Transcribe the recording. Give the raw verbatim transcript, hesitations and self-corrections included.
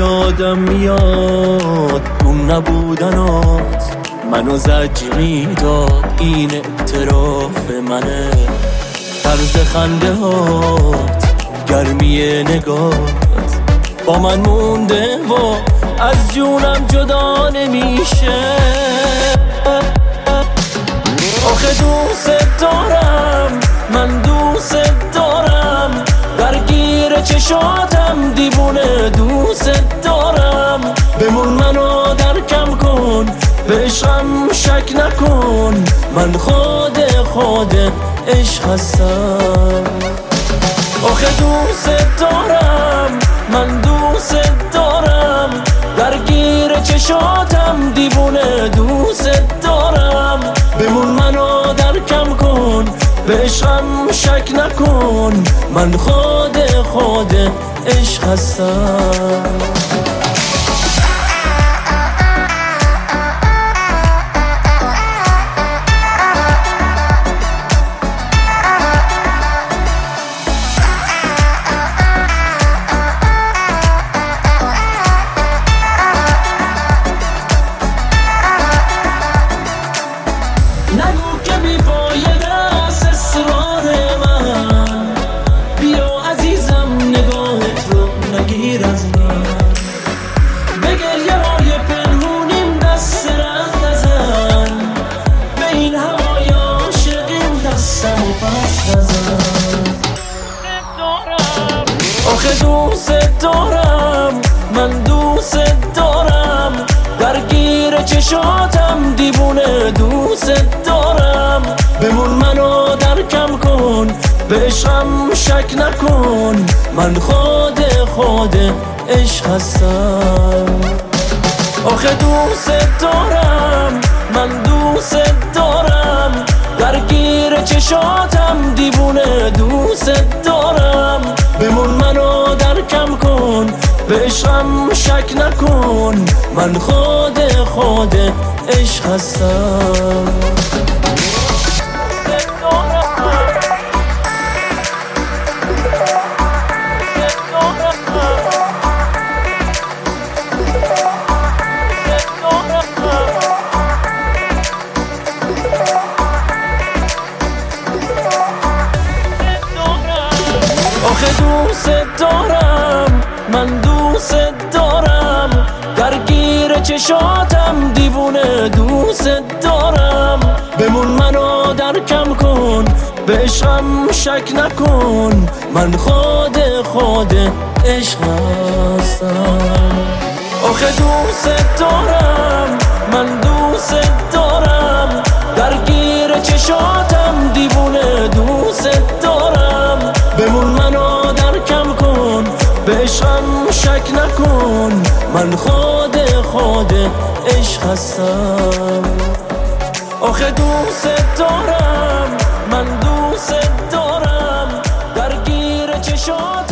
یادم میاد اون نبودنات منو زجر میداد، این اعتراف منه. طرز خنده هات، گرمی نگات با من مونده و از جونم جدا نمیشه. آخه دوست دارم، من دوست دارم، درگیر چشاتم دیوونه دوست دارم. بمون منو درکم کن، به عشقم شک نکن، من خود خود عشق هستم. آخه دوست دارم، من دوست دارم، درگیر چشاتم دیوونه دوست دارم. بمون منو درکم کن، به عشقم شک نکن، من خود خود عشق هستم. نگو که بی‌فایده است اصرار من، بیا عزیزم نگاهت رو نگیر از من. به گریه های پنهونیم دست رد نزن، به این هوای عاشقیم دستم و پس نزن. آخه دوست دارم، من دوست دارم، درگیر چشاتم دیوونه دوست دارم. بمون منو درکم کن، به عشقم شک نکن، من خود خود عشق هستم. آخه دوست دارم، من دوست دارم، درگیر چشاتم دیوونه دوست دارم. بمون منو درکم کن، به عشقم شک نکن، من خود خود عشق هستم. آخه دوست دارم، من دوست دارم، درگیر چشاتم دیوونه دوست دارم. بمون منو درکم کن، به عشقم شک نکن، من خود خود عشق هستم. آخه دوست دارم، من دوست دارم، درگیر چشاتم دیوونه دوست دارم. بمون منو درکم کن، به عشقم شک نکن، من خود خود عشق هستم. آخه دوست دارم، من دوست دارم، درگیر چشات